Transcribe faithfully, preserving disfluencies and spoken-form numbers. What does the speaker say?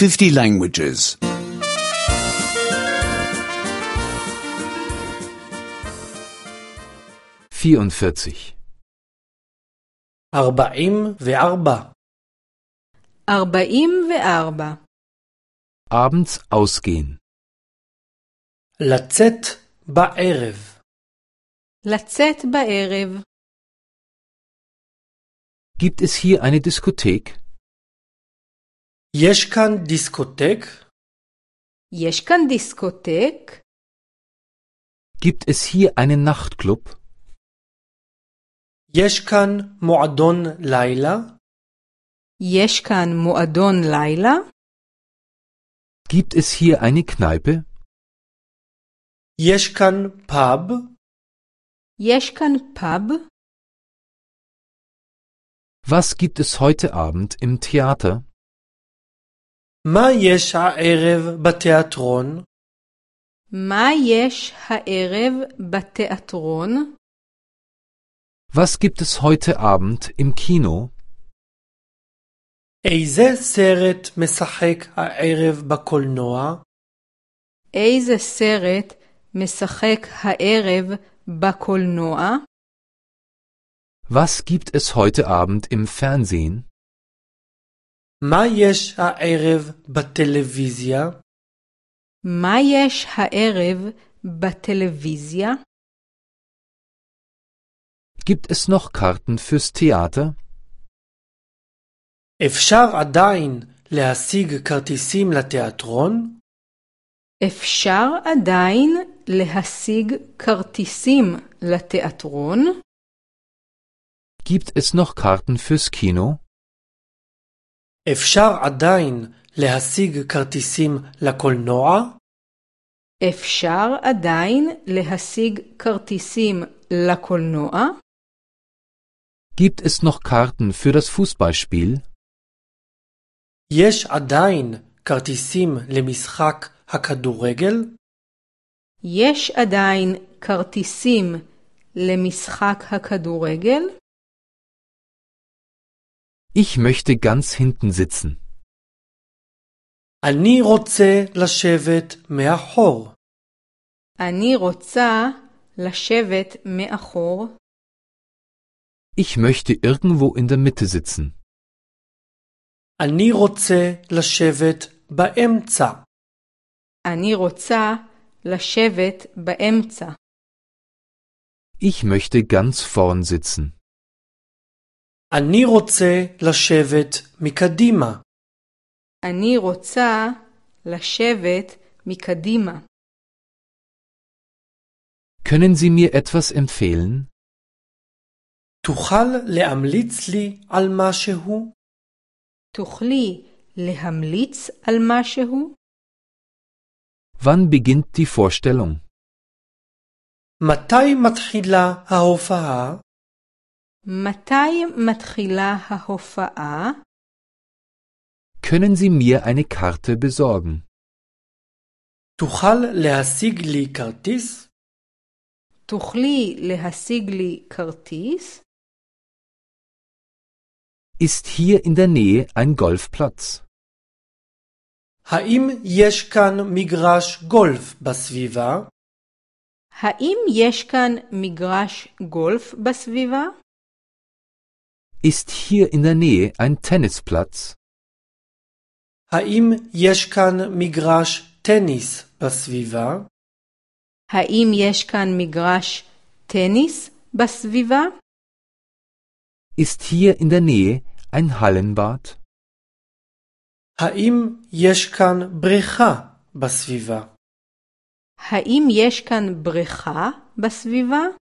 fifty languages. vierundvierzig. ארבעים וארבע. ארבעים וארבע. Abends ausgehen. לצאת בערב. לצאת בערב. Gibt es hier eine Diskothek? יש כאן דיסקוטק? יש כאן דיסקוטק? Gibt es hier einen Nachtclub? יש כאן מועדון לילה? יש כאן מועדון לילה? Gibt es hier eine Kneipe? יש כאן פאב? יש כאן פאב? Was gibt es heute Abend im Theater? מה יש הערב בתיאטרון? מה יש הערב בתיאטרון? Was gibt es heute Abend im Kino? איזה סרט משחק הערב בקולנוע? איזה סרט משחק הערב בקולנוע? Was gibt es heute Abend im Fernsehen? מה יש הערב בטלוויזיה? מה יש הערב בטלוויזיה? Gibt es noch Karten fürs Theater? אפשר עדיין להשיג כרטיסים לתיאטרון? אפשר עדיין להשיג כרטיסים לתיאטרון? Gibt es noch Karten fürs Kino? אפשר עדיין להשיג כרטיסים לקולנוע? אפשר עדיין להשיג כרטיסים לקולנוע? Gibt es noch Karten für das Fußballspiel? יש עדיין כרטיסים למשחק הכדורגל? יש עדיין כרטיסים למשחק הכדורגל? Ich möchte ganz hinten sitzen. אני רוצה לשבת מאחור. אני רוצה לשבת מאחור. Ich möchte irgendwo in der Mitte sitzen. אני רוצה לשבת באמצע. אני רוצה לשבת באמצע. Ich möchte ganz vorn sitzen. אני רוצה לשבת מקדימה. אני רוצה לשבת מקדימה. Können Sie mir etwas empfehlen? תוכל להמליץ לי על משהו? תוכלי להמליץ על משהו? Wann beginnt die Vorstellung? מתי מתחילה ההופעה? מתי מתחילה ההופעה? Können Sie mir eine Karte besorgen? תוכל להשיג לי כרטיס? תוכלי להשיג לי כרטיס? Ist hier in der Nähe ein Golfplatz? האם יש כאן מגרש גולף בסביבה? האם יש כאן מגרש גולף בסביבה? Ist hier in der Nähe ein Tennisplatz? האם יש כאן מגרש טניס בסביבה? האם יש כאן מגרש טניס בסביבה? Ist hier in der Nähe ein Hallenbad? האם יש כאן בריכה בסביבה? האם יש כאן בריכה בסביבה?